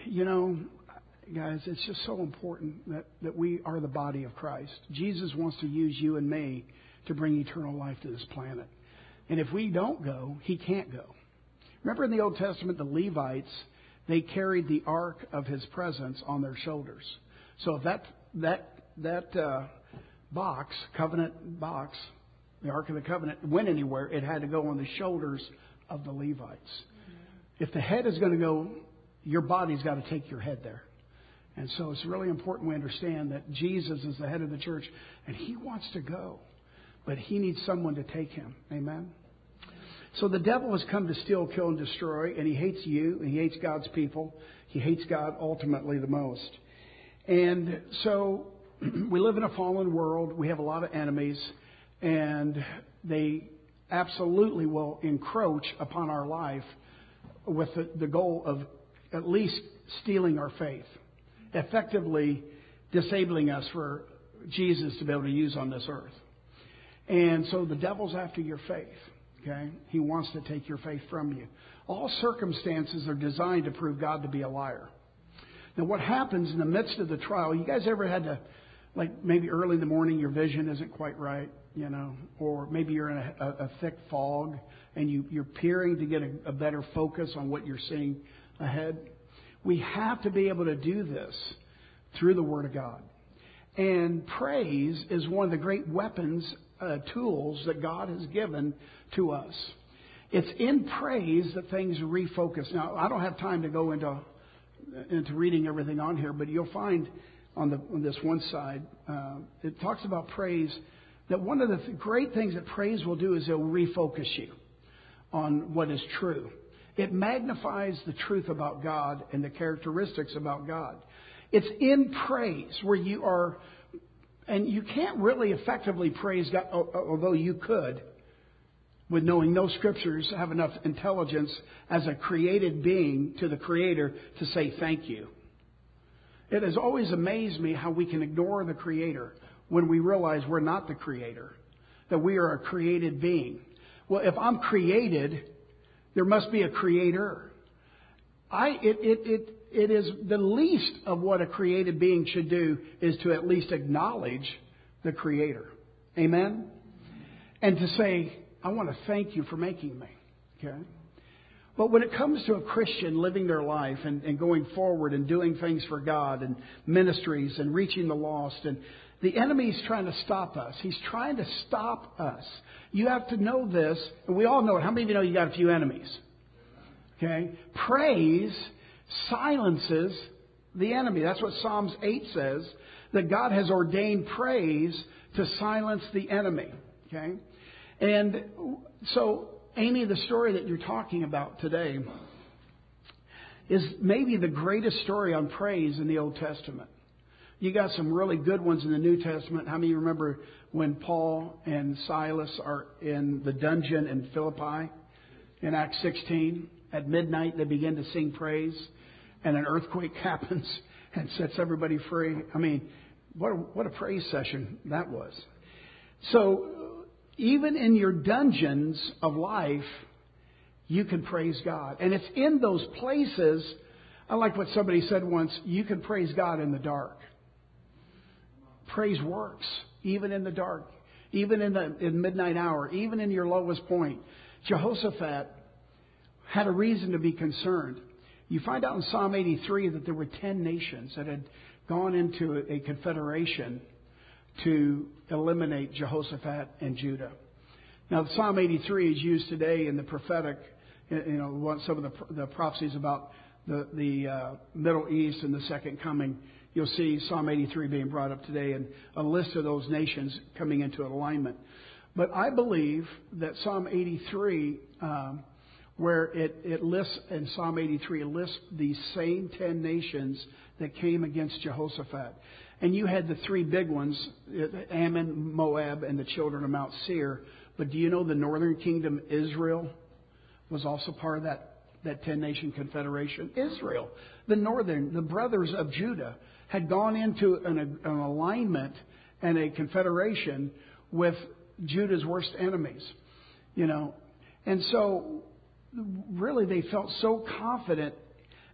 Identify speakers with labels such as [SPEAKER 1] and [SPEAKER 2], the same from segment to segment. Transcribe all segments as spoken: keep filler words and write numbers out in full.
[SPEAKER 1] you know, guys, it's just so important that, that we are the body of Christ. Jesus wants to use you and me to bring eternal life to this planet. And if we don't go, He can't go. Remember in the Old Testament, the Levites, they carried the ark of His presence on their shoulders. So if that that that uh, box, covenant box, the Ark of the Covenant, went anywhere, it had to go on the shoulders of the Levites. If the head is going to go, your body's got to take your head there. And so it's really important we understand that Jesus is the head of the church, and He wants to go, but He needs someone to take Him. Amen? So the devil has come to steal, kill, and destroy, and he hates you, and he hates God's people. He hates God ultimately the most. And so we live in a fallen world. We have a lot of enemies, and they absolutely will encroach upon our life with the, the goal of at least stealing our faith, effectively disabling us for Jesus to be able to use on this earth. And so the devil's after your faith. Okay? He wants to take your faith from you. All circumstances are designed to prove God to be a liar. Now, what happens in the midst of the trial, you guys ever had to, like maybe early in the morning, your vision isn't quite right, you know, or maybe you're in a, a, a thick fog and you, you're peering to get a, a better focus on what you're seeing ahead. We have to be able to do this through the Word of God. And praise is one of the great weapons, uh, tools that God has given to us. It's in praise that things refocus. Now, I don't have time to go into into reading everything on here, but you'll find on, the, on this one side, uh, it talks about praise, that one of the th- great things that praise will do is it will refocus you on what is true. It magnifies the truth about God and the characteristics about God. It's in praise where you are, and you can't really effectively praise God, although you could, with knowing no scriptures have enough intelligence as a created being to the Creator to say thank you. It has always amazed me how we can ignore the Creator when we realize we're not the Creator, that we are a created being. Well, if I'm created, there must be a Creator. I it it it it is the least of what a created being should do is to at least acknowledge the Creator. Amen? And to say, I want to thank you for making me. Okay? But when it comes to a Christian living their life and, and going forward and doing things for God and ministries and reaching the lost, and the enemy's trying to stop us. He's trying to stop us. You have to know this, and we all know it. How many of you know you got a few enemies? Okay? Praise silences the enemy. That's what Psalms eight says, that God has ordained praise to silence the enemy. Okay? And so, Amy, the story that you're talking about today is maybe the greatest story on praise in the Old Testament. You got some really good ones in the New Testament. How many remember when Paul and Silas are in the dungeon in Philippi in Acts sixteen? At midnight, they begin to sing praise, and an earthquake happens and sets everybody free. I mean, what a, what a praise session that was. So, even in your dungeons of life, you can praise God. And it's in those places, I like what somebody said once, you can praise God in the dark. Praise works, even in the dark, even in the in midnight hour, even in your lowest point. Jehoshaphat had a reason to be concerned. You find out in Psalm eighty-three that there were ten nations that had gone into a confederation to eliminate Jehoshaphat and Judah. Now, Psalm eighty-three is used today in the prophetic, you know, some of the, the prophecies about the, the uh, Middle East and the second coming. You'll see Psalm eighty-three being brought up today and a list of those nations coming into alignment. But I believe that Psalm eighty-three, um, where it, it lists, in Psalm eighty-three, it lists these same ten nations that came against Jehoshaphat. And you had the three big ones, Ammon, Moab, and the children of Mount Seir. But do you know the northern kingdom, Israel, was also part of that, that ten-nation confederation? Israel, the northern, the brothers of Judah, had gone into an, an alignment and a confederation with Judah's worst enemies. You know, and so really they felt so confident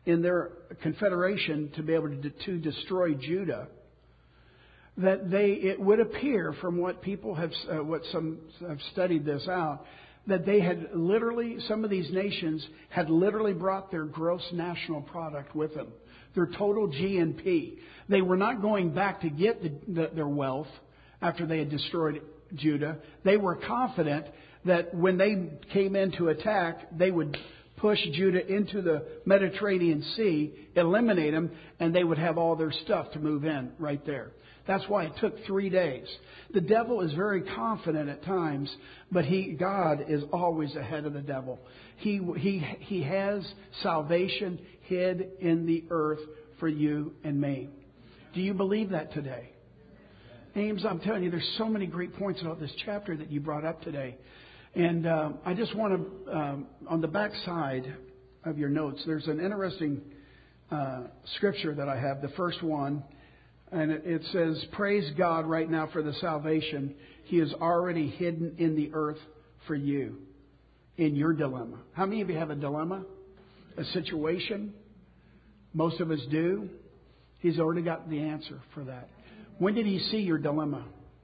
[SPEAKER 1] in their confederation to be able to, to destroy Judah, that they, it would appear from what people have, uh, what some have studied this out, that they had literally, some of these nations had literally brought their gross national product with them, their total G N P. They were not going back to get the, the, their wealth after they had destroyed Judah. They were confident that when they came in to attack, they would push Judah into the Mediterranean Sea, eliminate them, and they would have all their stuff to move in right there. That's why it took three days. The devil is very confident at times, but he, God is always ahead of the devil. He, he, he has salvation hid in the earth for you and me. Do you believe that today? Ames, I'm telling you, there's so many great points about this chapter that you brought up today. And uh, I just want to, um, on the back side of your notes, there's an interesting uh, scripture that I have, the first one. And it says, praise God right now for the salvation He has already hidden in the earth for you in your dilemma. How many of you have a dilemma? A situation? Most of us do. He's already got the answer for that. When did He see your dilemma?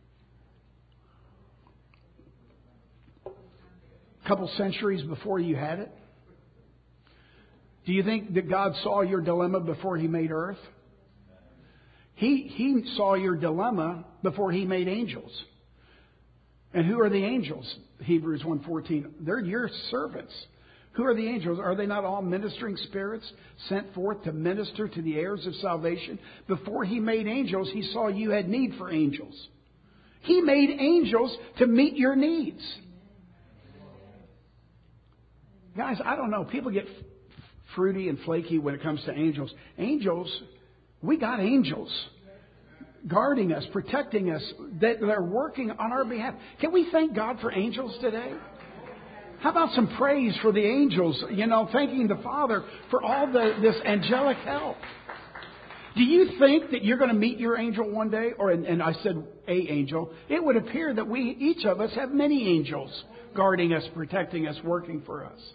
[SPEAKER 1] A couple centuries before you had it? Do you think that God saw your dilemma before He made earth? He, he saw your dilemma before He made angels. And who are the angels? Hebrews one fourteen. They're your servants. Who are the angels? Are they not all ministering spirits sent forth to minister to the heirs of salvation? Before He made angels, He saw you had need for angels. He made angels to meet your needs. Guys, I don't know. People get fruity and flaky when it comes to angels. Angels... We got angels guarding us, protecting us, that are working on our behalf. Can we thank God for angels today? How about some praise for the angels? You know, thanking the Father for all the, this angelic help. Do you think that you're going to meet your angel one day? Or, and I said a angel. It would appear that we, each of us, have many angels guarding us, protecting us, working for us.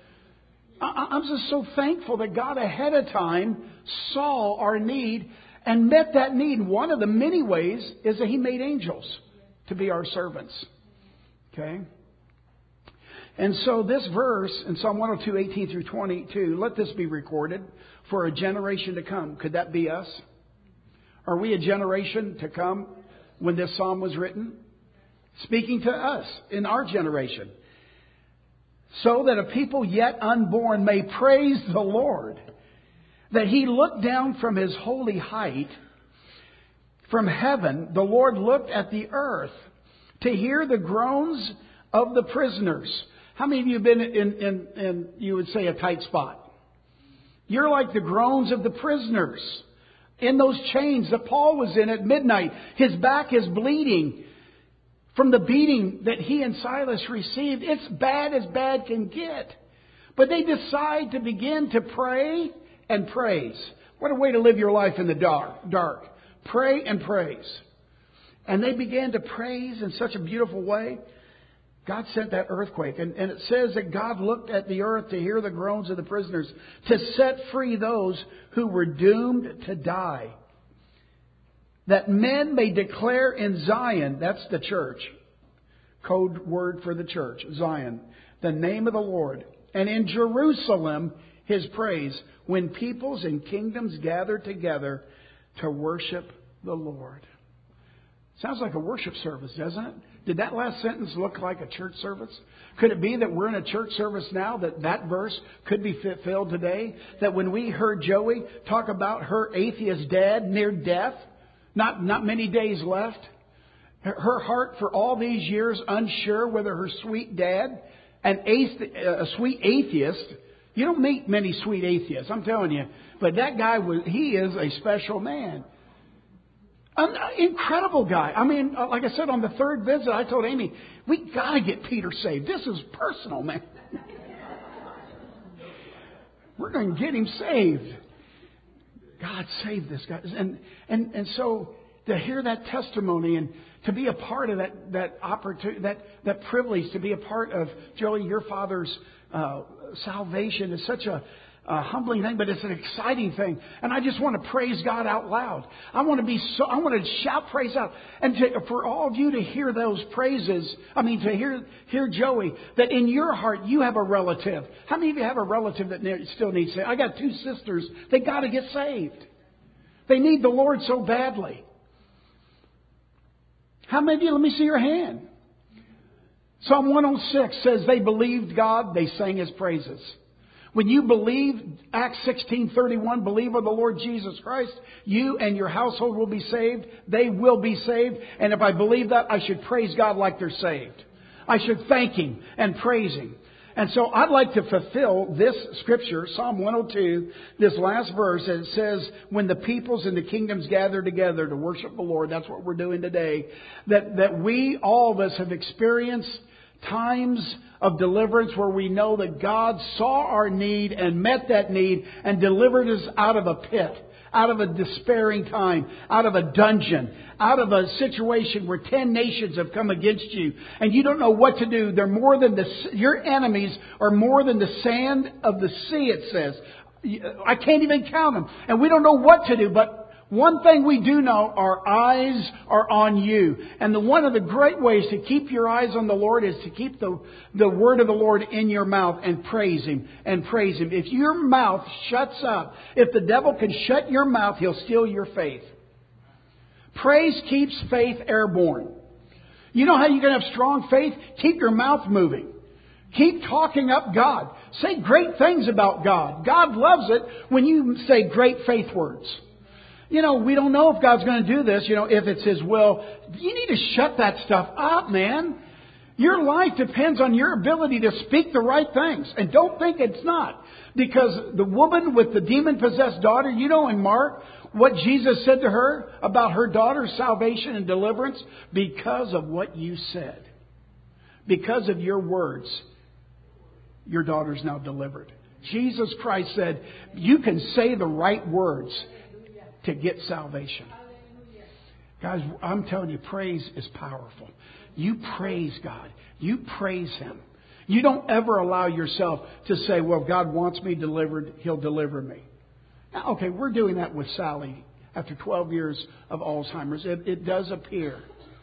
[SPEAKER 1] I'm just so thankful that God ahead of time saw our need and met that need. One of the many ways is that He made angels to be our servants. Okay? And so this verse in Psalm one oh two, eighteen through twenty-two, let this be recorded for a generation to come. Could that be us? Are we a generation to come when this psalm was written? Speaking to us in our generation. So that a people yet unborn may praise the Lord, that He looked down from His holy height. From heaven, the Lord looked at the earth to hear the groans of the prisoners. How many of you have been in, in, in, you would say, a tight spot? You're like the groans of the prisoners in those chains that Paul was in at midnight. His back is bleeding from the beating that he and Silas received. It's bad as bad can get. But they decide to begin to pray and praise. What a way to live your life in the dark. dark. Pray and praise. And they began to praise in such a beautiful way. God sent that earthquake. And, and it says that God looked at the earth to hear the groans of the prisoners, to set free those who were doomed to die. That men may declare in Zion, that's the church, code word for the church, Zion, the name of the Lord. And in Jerusalem, His praise, when peoples and kingdoms gather together to worship the Lord. Sounds like a worship service, doesn't it? Did that last sentence look like a church service? Could it be that we're in a church service now, that that verse could be fulfilled today? That when we heard Joey talk about her atheist dad near death, Not not many days left. Her heart for all these years unsure whether her sweet dad, an a sweet atheist. You don't meet many sweet atheists, I'm telling you. But that guy was, he is a special man. An incredible guy. I mean, like I said, on the third visit, I told Amy, we got to get Peter saved. This is personal, man. We're going to get him saved. God saved this guy. And, and, and so to hear that testimony and to be a part of that, that opportunity, that, that privilege to be a part of, Joey, your father's uh, salvation is such a, a humbling thing, but it's an exciting thing. And I just want to praise God out loud. I want to be so, I want to shout praise out. And to, for all of you to hear those praises, I mean, to hear, hear Joey, that in your heart you have a relative. How many of you have a relative that still needs saved? I got two sisters. They got to get saved. They need the Lord so badly. How many of you? Let me see your hand. Psalm one oh six says they believed God, they sang His praises. When you believe, Acts sixteen thirty-one, believe on the Lord Jesus Christ, you and your household will be saved. They will be saved. And if I believe that, I should praise God like they're saved. I should thank Him and praise Him. And so I'd like to fulfill this scripture, Psalm one oh two, this last verse. It says, when the peoples and the kingdoms gather together to worship the Lord, that's what we're doing today, that, that we, all of us, have experienced times of deliverance where we know that God saw our need and met that need and delivered us out of a pit, out of a despairing time, out of a dungeon, out of a situation where ten nations have come against you and you don't know what to do. They're more than the, your enemies are more than the sand of the sea, it says. I can't even count them. And we don't know what to do, but one thing we do know, our eyes are on you. And the, one of the great ways to keep your eyes on the Lord is to keep the, the word of the Lord in your mouth and praise Him and praise Him. If your mouth shuts up, if the devil can shut your mouth, he'll steal your faith. Praise keeps faith airborne. You know how you can have strong faith? Keep your mouth moving. Keep talking up God. Say great things about God. God loves it when you say great faith words. You know, we don't know if God's going to do this, you know, if it's His will. You need to shut that stuff up, man. Your life depends on your ability to speak the right things. And don't think it's not. Because the woman with the demon-possessed daughter, you know in Mark, what Jesus said to her about her daughter's salvation and deliverance? Because of what you said. Because of your words, your daughter's now delivered. Jesus Christ said, you can say the right words to get salvation. Guys, I'm telling you, praise is powerful. You praise God. You praise Him. You don't ever allow yourself to say, well, if God wants me delivered, He'll deliver me. Now, okay, we're doing that with Sally after twelve years of Alzheimer's. It, it does appear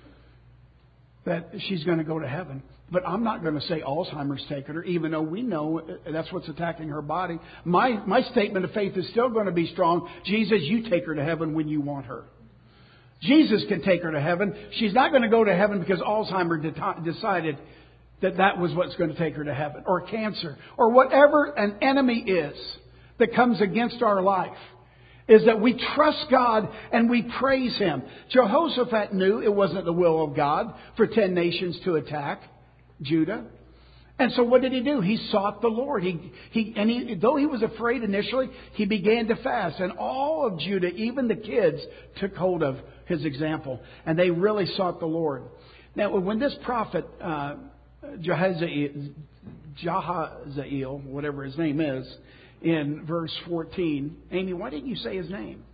[SPEAKER 1] that she's going to go to heaven. But I'm not going to say Alzheimer's taken her, even though we know that's what's attacking her body. My my statement of faith is still going to be strong. Jesus, you take her to heaven when you want her. Jesus can take her to heaven. She's not going to go to heaven because Alzheimer's de- decided that that was what's going to take her to heaven. Or cancer. Or whatever an enemy is that comes against our life. Is that we trust God and we praise Him. Jehoshaphat knew it wasn't the will of God for ten nations to attack Judah. And so what did he do? He sought the Lord. He, he, and he, though he was afraid initially, he began to fast. And all of Judah, even the kids, took hold of his example. And they really sought the Lord. Now, when this prophet, uh, Jahaziel, Jahaziel, whatever his name is, in verse fourteen, Amy, why didn't you say his name?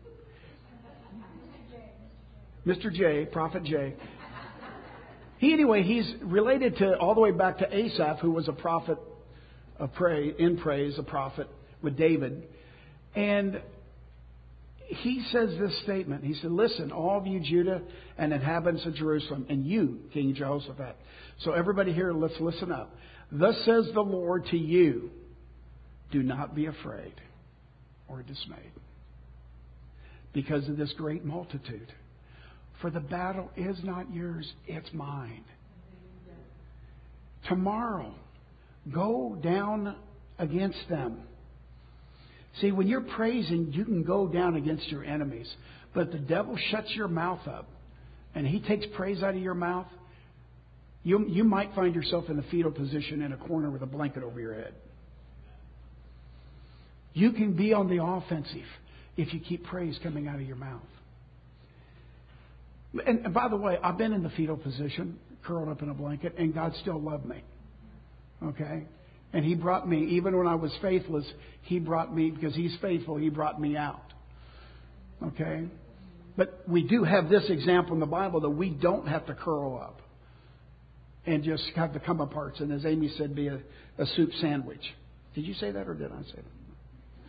[SPEAKER 1] Mister J, Prophet J. He, anyway, he's related to all the way back to Asaph, who was a prophet of praise, in praise, a prophet with David. And he says this statement. He said, listen, all of you Judah and inhabitants of Jerusalem, and you, King Jehoshaphat. So everybody here, let's listen up. Thus says the Lord to you, do not be afraid or dismayed because of this great multitude. For the battle is not yours, it's mine. Tomorrow, go down against them. See, when you're praising, you can go down against your enemies. But the devil shuts your mouth up and he takes praise out of your mouth. You, you might find yourself in the fetal position in a corner with a blanket over your head. You can be on the offensive if you keep praise coming out of your mouth. And, and by the way, I've been in the fetal position, curled up in a blanket, and God still loved me. Okay? And He brought me, even when I was faithless, He brought me, because He's faithful, He brought me out. Okay? But we do have this example in the Bible that we don't have to curl up and just have the come aparts. And as Amy said, be a, a soup sandwich. Did you say that or did I say that?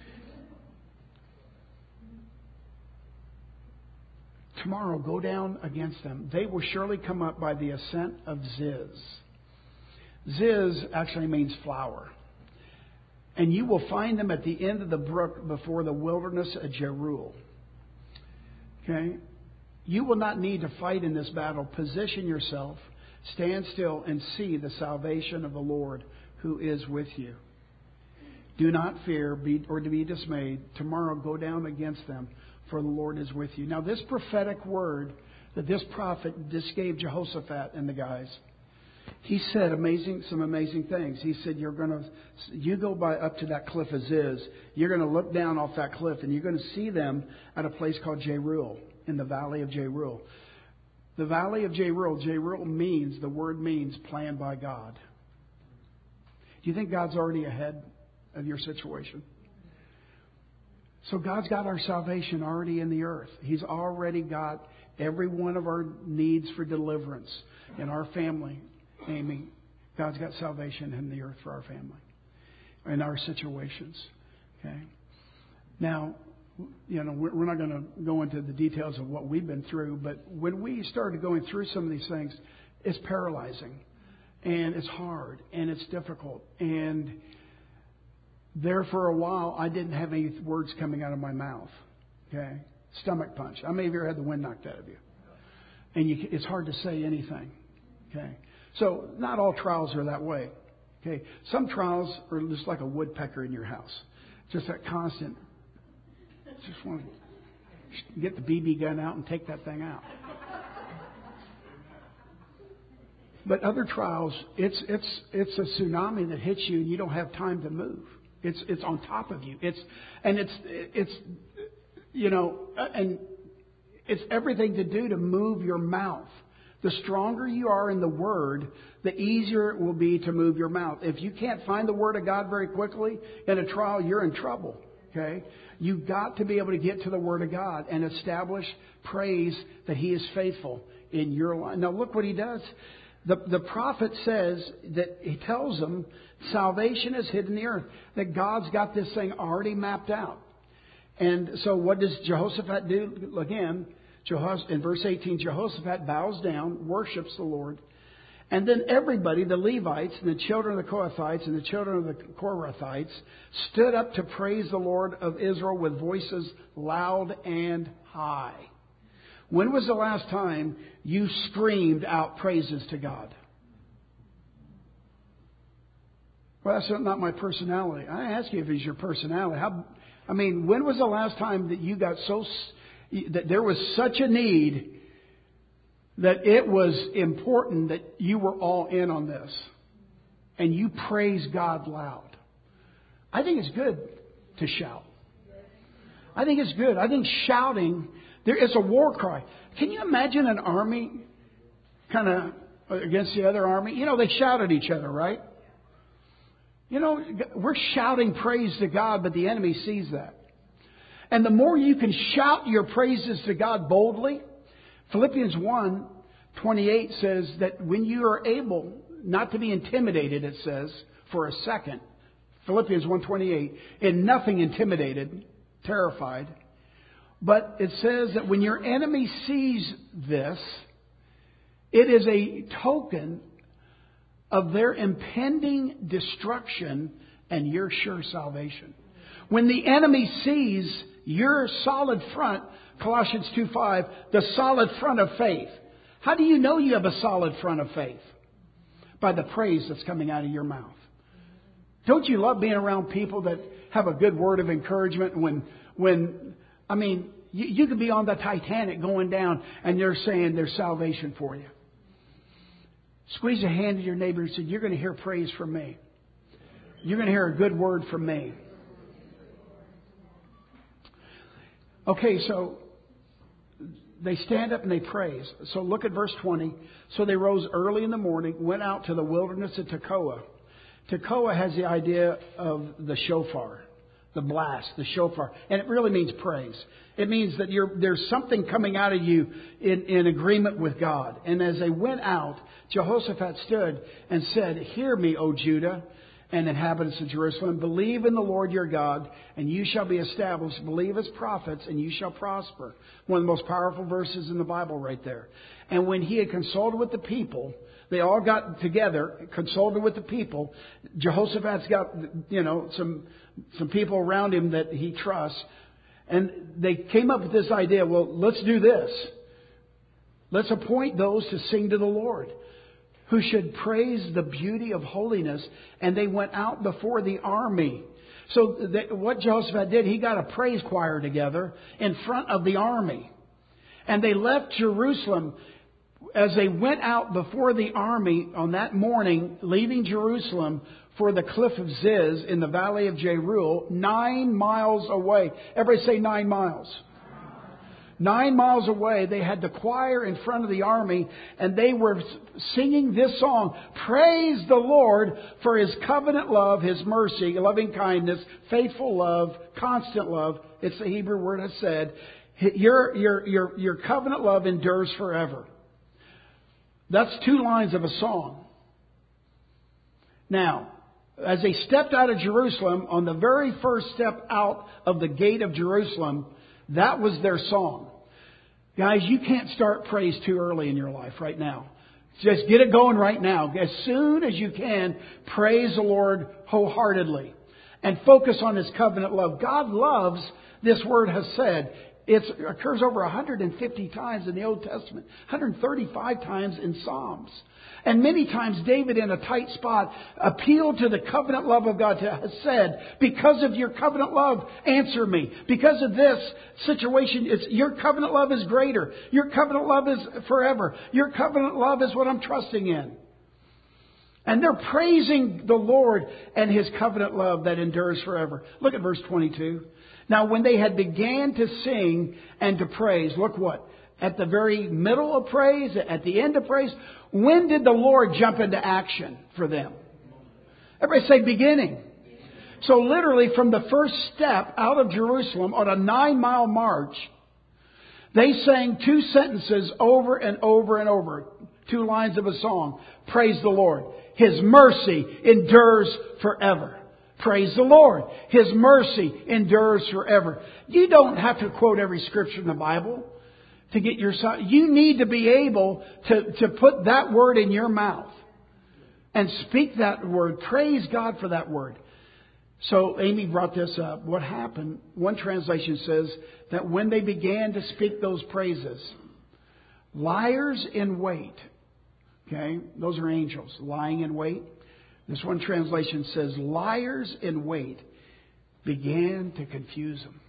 [SPEAKER 1] tomorrow go down against them. They will surely come up by the ascent of Ziz. Ziz actually means flower. And you will find them at the end of the brook before the wilderness of Jeruel. Okay? You will not need to fight in this battle. Position yourself, stand still, and see the salvation of the Lord who is with you. Do not fear be, or to be dismayed. Tomorrow go down against them, for the Lord is with you. Now, this prophetic word that this prophet just gave Jehoshaphat and the guys, he said amazing, some amazing things. He said, "You're going to, you go by up to that cliff of Ziz. You're going to look down off that cliff, and you're going to see them at a place called Jeruel, in the valley of Jeruel." The valley of Jeruel, Jeruel means, the word means planned by God. Do you think God's already ahead of your situation? So God's got our salvation already in the earth. He's already got every one of our needs for deliverance in our family. Amy, God's got salvation in the earth for our family, in our situations. Okay. Now, you know, we're not going to go into the details of what we've been through, but when we started going through some of these things, it's paralyzing, and it's hard, and it's difficult, and there for a while, I didn't have any words coming out of my mouth. Okay, stomach punch. How many of you ever had the wind knocked out of you? And you, it's hard to say anything. Okay, so not all trials are that way. Okay, some trials are just like a woodpecker in your house, just that constant. Just want to get the B B gun out and take that thing out. But other trials, it's it's it's a tsunami that hits you, and you don't have time to move. It's it's on top of you. It's and it's it's you know and it's everything to do to move your mouth. The stronger you are in the Word, the easier it will be to move your mouth. If you can't find the Word of God very quickly in a trial, you're in trouble. Okay, you've got to be able to get to the Word of God and establish praise that He is faithful in your life. Now look what He does. The, the prophet says that he tells them salvation is hidden in the earth, that God's got this thing already mapped out. And so what does Jehoshaphat do? Again, Jehosh, in verse eighteen, Jehoshaphat bows down, worships the Lord. And then everybody, the Levites and the children of the Kohathites and the children of the Korathites, stood up to praise the Lord of Israel with voices loud and high. When was the last time you screamed out praises to God? Well, that's not my personality. I ask you if it's your personality. How, I mean, when was the last time that you got so, that there was such a need that it was important that you were all in on this and you praise God loud? I think it's good to shout. I think it's good. I think shouting, there is a war cry. Can you imagine an army kind of against the other army? You know, they shout at each other, right? You know, we're shouting praise to God, but the enemy sees that. And the more you can shout your praises to God boldly, Philippians one twenty-eight says that when you are able not to be intimidated, it says, for a second, Philippians one twenty-eight, in nothing intimidated, terrified, but it says that when your enemy sees this, it is a token of their impending destruction and your sure salvation. When the enemy sees your solid front, Colossians two five, the solid front of faith. How do you know you have a solid front of faith? By the praise that's coming out of your mouth. Don't you love being around people that have a good word of encouragement when, when I mean, you, you could be on the Titanic going down and they're saying there's salvation for you. Squeeze a hand to your neighbor and say, you're going to hear praise from me. You're going to hear a good word from me. Okay, so they stand up and they praise. So look at verse twenty. So they rose early in the morning, went out to the wilderness of Tekoa. Tekoa has the idea of the shofar, the blast, the shofar. And it really means praise. It means that you're, there's something coming out of you in, in agreement with God. And as they went out, Jehoshaphat stood and said, hear me, O Judah, and inhabitants of Jerusalem, believe in the Lord your God, and you shall be established. Believe His prophets, and you shall prosper. One of the most powerful verses in the Bible right there. And when he had consulted with the people, they all got together, consulted with the people. Jehoshaphat's got, you know, some some people around him that he trusts. And they came up with this idea, well, let's do this. Let's appoint those to sing to the Lord, who should praise the beauty of holiness. And they went out before the army. So that what Jehoshaphat did, he got a praise choir together in front of the army. And they left Jerusalem. As they went out before the army on that morning, leaving Jerusalem for the cliff of Ziz in the valley of Jeruel, nine miles away. Everybody say nine miles. Nine miles away, they had the choir in front of the army, and they were singing this song: Praise the Lord for His covenant love, His mercy, loving kindness, faithful love, constant love. It's the Hebrew word has said. Your, your, your, your covenant love endures forever. That's two lines of a song. Now, as they stepped out of Jerusalem, on the very first step out of the gate of Jerusalem, that was their song. Guys, you can't start praise too early in your life right now. Just get it going right now. As soon as you can, praise the Lord wholeheartedly. And focus on His covenant love. God loves, this word has said, it occurs over one hundred fifty times in the Old Testament, one hundred thirty-five times in Psalms. And many times David, in a tight spot, appealed to the covenant love of God, has said, because of your covenant love, answer me. Because of this situation, it's, your covenant love is greater. Your covenant love is forever. Your covenant love is what I'm trusting in. And they're praising the Lord and His covenant love that endures forever. Look at verse twenty-two. Now, when they had began to sing and to praise, look what? At the very middle of praise, at the end of praise, when did the Lord jump into action for them? Everybody say beginning. So literally from the first step out of Jerusalem on a nine mile march, they sang two sentences over and over and over. Two lines of a song. Praise the Lord. His mercy endures forever. Praise the Lord. His mercy endures forever. You don't have to quote every scripture in the Bible to get your son. You need to be able to, to put that word in your mouth and speak that word. Praise God for that word. So Amy brought this up. What happened? One translation says that when they began to speak those praises, liars in wait. Okay, those are angels lying in wait. This one translation says, liars in wait began to confuse them.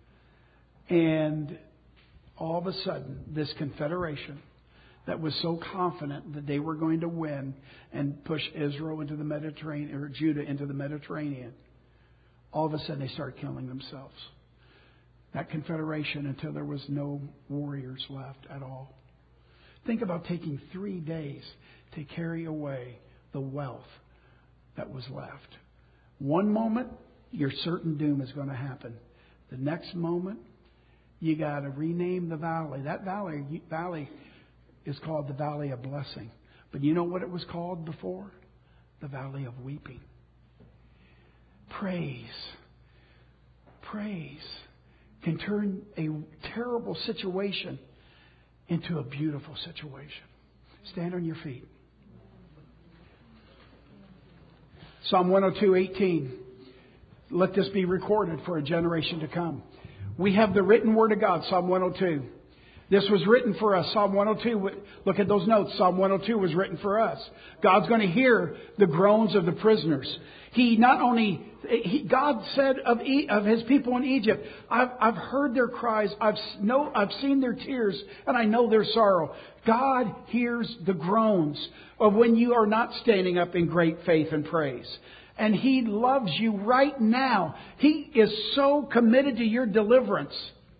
[SPEAKER 1] And all of a sudden, this confederation that was so confident that they were going to win and push Israel into the Mediterranean, or Judah into the Mediterranean, all of a sudden they started killing themselves. That confederation, until there was no warriors left at all. Think about taking three days to carry away the wealth that was left. One moment, your certain doom is going to happen. The next moment, you got to rename the valley. That valley, valley is called the Valley of Blessing. But you know what it was called before? The Valley of Weeping. Praise. Praise can turn a terrible situation into a beautiful situation. Stand on your feet. Psalm one oh two, eighteen. Let this be recorded for a generation to come. We have the written word of God, Psalm one oh two. This was written for us. Psalm one oh two, look at those notes. Psalm one oh two was written for us. God's going to hear the groans of the prisoners. He not only, he, God said of, of His people in Egypt, I've, I've heard their cries, I've, know, I've seen their tears, and I know their sorrow. God hears the groans of when you are not standing up in great faith and praise. And He loves you right now. He is so committed to your deliverance.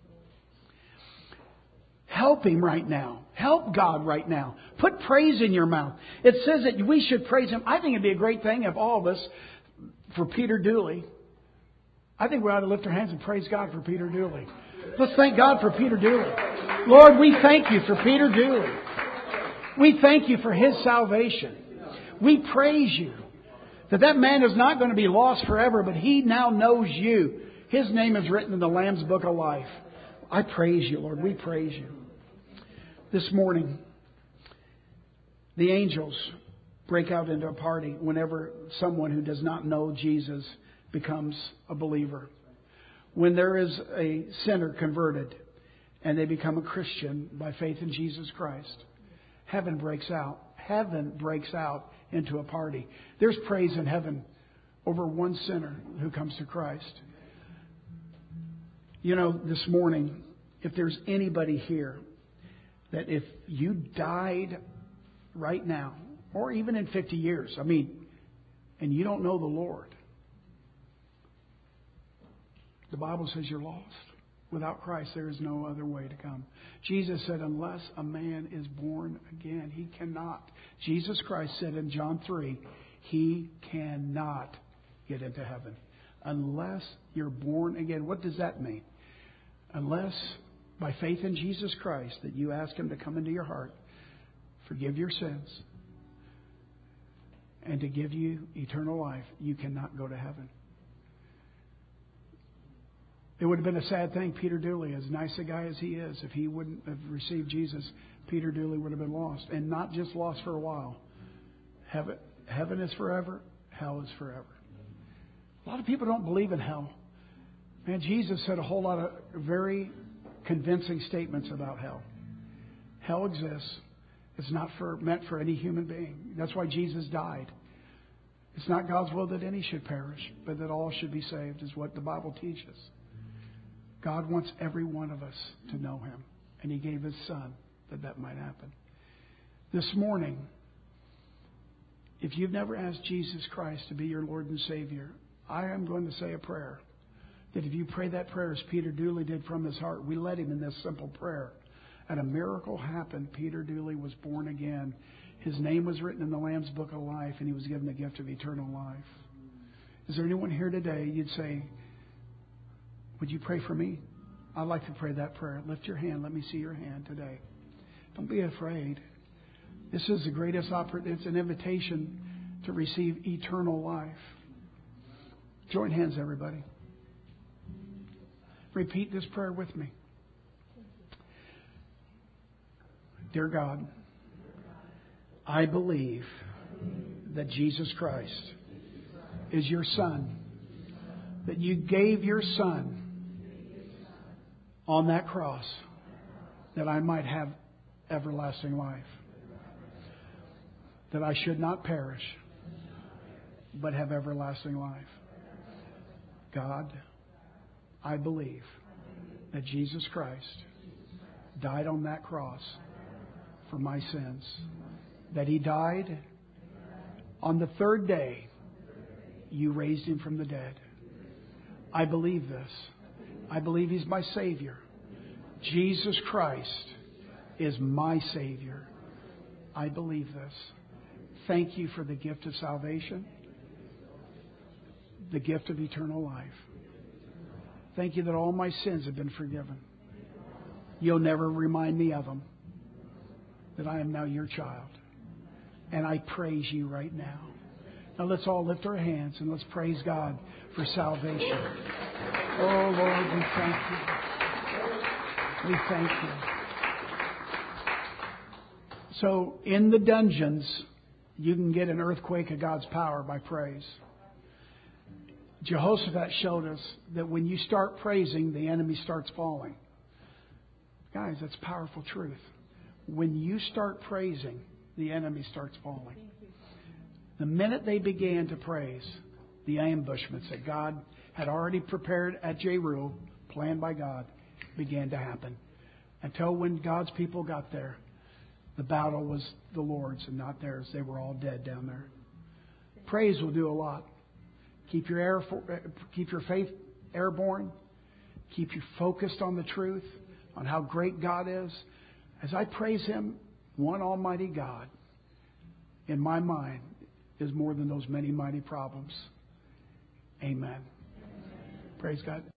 [SPEAKER 1] Help Him right now. Help God right now. Put praise in your mouth. It says that we should praise Him. I think it'd be a great thing if all of us, for Peter Dooley, I think we ought to lift our hands and praise God for Peter Dooley. Let's thank God for Peter Dooley. Lord, we thank You for Peter Dooley. We thank You for his salvation. We praise You That that man is not going to be lost forever, but he now knows you. His name is written in the Lamb's Book of Life. I praise you, Lord. We praise you. This morning, the angels break out into a party whenever someone who does not know Jesus becomes a believer. When there is a sinner converted and they become a Christian by faith in Jesus Christ, heaven breaks out. Heaven breaks out into a party. There's praise in heaven over one sinner who comes to Christ. You know, this morning, if there's anybody here that if you died right now, or even in fifty years, I mean, and you don't know the Lord, the Bible says you're lost. Without Christ, there is no other way to come. Jesus said, unless a man is born again, he cannot. Jesus Christ said in John three, he cannot get into heaven unless you're born again. What does that mean? Unless by faith in Jesus Christ that you ask Him to come into your heart, forgive your sins, and to give you eternal life, you cannot go to heaven. It would have been a sad thing, Peter Dooley, as nice a guy as he is, if he wouldn't have received Jesus, Peter Dooley would have been lost. And not just lost for a while. Heaven, heaven is forever. Hell is forever. A lot of people don't believe in hell. Man, Jesus said a whole lot of very convincing statements about hell. Hell exists. It's not for, meant for any human being. That's why Jesus died. It's not God's will that any should perish, but that all should be saved, is what the Bible teaches. God wants every one of us to know Him, and He gave His Son that that might happen. This morning, if you've never asked Jesus Christ to be your Lord and Savior, I am going to say a prayer. That if you pray that prayer as Peter Dooley did from his heart, we led him in this simple prayer. And a miracle happened. Peter Dooley was born again. His name was written in the Lamb's Book of Life, and he was given the gift of eternal life. Is there anyone here today you'd say, would you pray for me? I'd like to pray that prayer. Lift your hand. Let me see your hand today. Don't be afraid. This is the greatest opportunity. It's an invitation to receive eternal life. Join hands, everybody. Repeat this prayer with me. Dear God, I believe that Jesus Christ is your Son, that you gave your Son on that cross that I might have everlasting life, that I should not perish but have everlasting life. God, I believe that Jesus Christ died on that cross for my sins, that He died on the third day. You raised Him from the dead. I believe this. I believe He's my Savior. Jesus Christ is my Savior. I believe this. Thank you for the gift of salvation, the gift of eternal life. Thank you that all my sins have been forgiven. You'll never remind me of them. That I am now your child. And I praise you right now. Now let's all lift our hands and let's praise God for salvation. Oh Lord, we thank you. We thank you. So in the dungeons, you can get an earthquake of God's power by praise. Jehoshaphat showed us that when you start praising, the enemy starts falling. Guys, that's powerful truth. When you start praising, the enemy starts falling. The minute they began to praise, the ambushments that God had already prepared at Jeruel, planned by God, began to happen. Until when God's people got there, the battle was the Lord's and not theirs. They were all dead down there. Praise will do a lot. Keep your air, keep your faith airborne. Keep you focused on the truth, on how great God is. As I praise Him, one almighty God, in my mind, is more than those many mighty problems. Amen. Praise God.